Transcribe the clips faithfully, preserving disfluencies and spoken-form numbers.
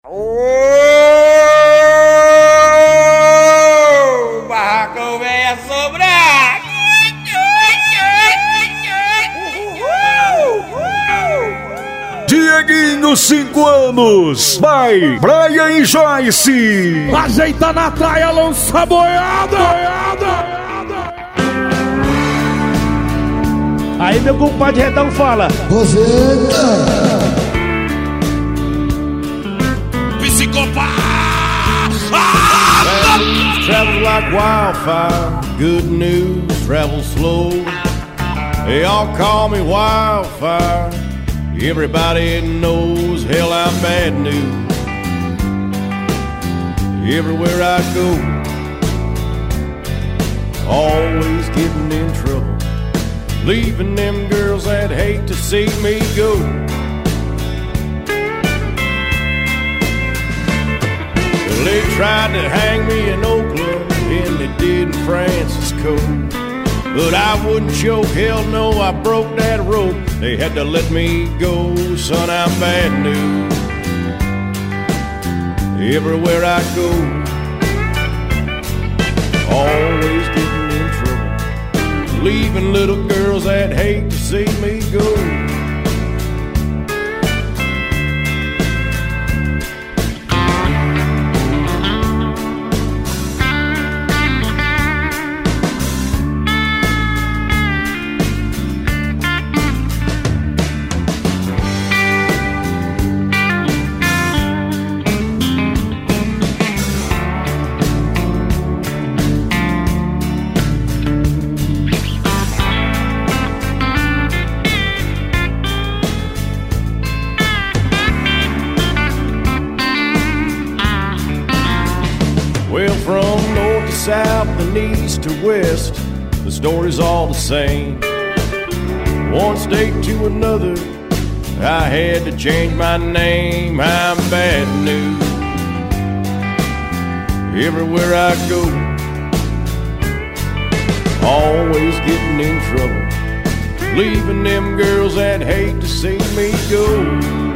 Ô, barraco velho sobrar. Dieguinho, cinco anos. Vai, Brian e Joyce. Ajeita na traia, lança boiada. boiada. Aí meu compadre Redão fala: Roseta. Psicopata. Travel like wildfire, good news travels slow. They all call me wildfire. Everybody knows, hell, I'm bad news. Everywhere I go, always getting in trouble, leaving them girls that hate to see me go. Well, they tried to hang me in Oakland, and they did in Francisco, but I wouldn't choke, hell no, I broke that rope. They had to let me go, son, I'm bad news. Everywhere I go, always getting in trouble, leaving little girls that hate to see me go. Well, from north to south and east to west, the story's all the same. One state to another, I had to change my name. I'm bad news. Everywhere I go, always getting in trouble, leaving them girls that hate to see me go.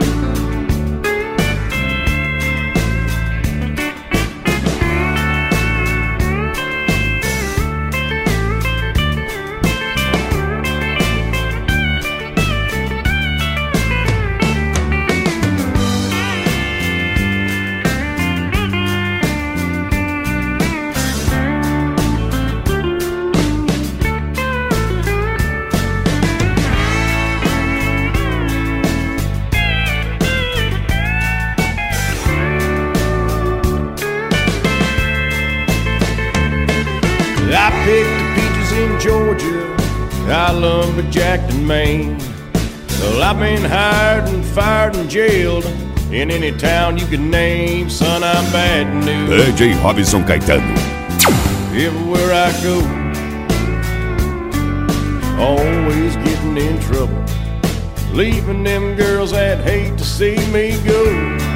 I picked the peaches in Georgia, I lumberjacked in Maine. Well, I've been hired and fired and jailed in any town you can name. Son, I'm bad news. D J Robinson Caetano. Everywhere I go, always getting in trouble, leaving them girls that hate to see me go.